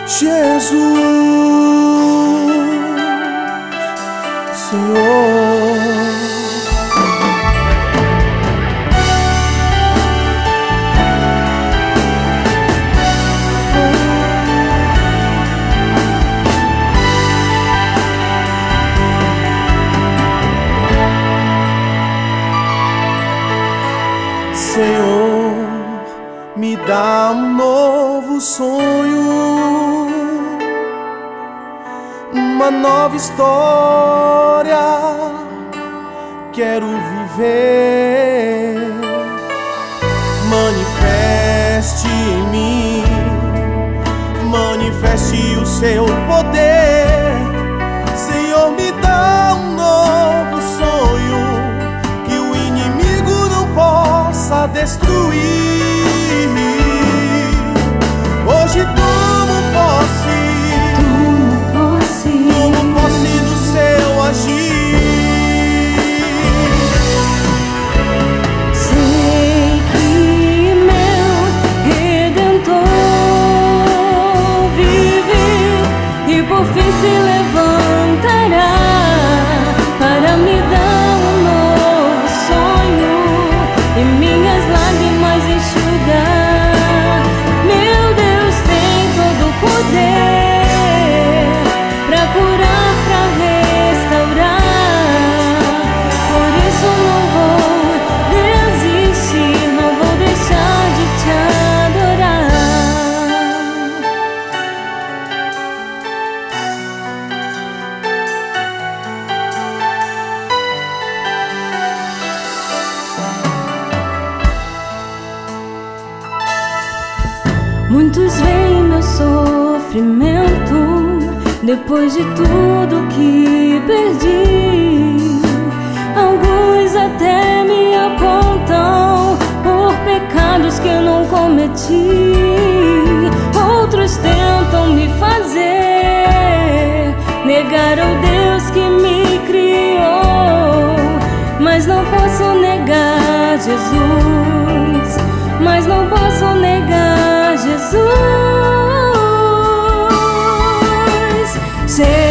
Jesus, Senhor. Senhor, me dá um novo sonho, uma nova história. Quero viver. Manifeste em mim, manifeste o seu poder. Senhor, me dá um novo sonho que o inimigo não possa destruir. Hoje tomo posse do seu agir. Sei que meu Redentor vive e por fim se levantará para me dar um novo sonho e minhas lágrimas enxugar. Meu Deus tem todo o poder pra curar, pra restaurar. Por isso não vou desistir, não vou deixar de te adorar. Muitos veem meu sofrimento depois de tudo que perdi. Alguns até me apontam por pecados que eu não cometi. Outros tentam me fazer negar ao Deus que me criou. Mas não posso negar Jesus, mas não posso negar Jesus.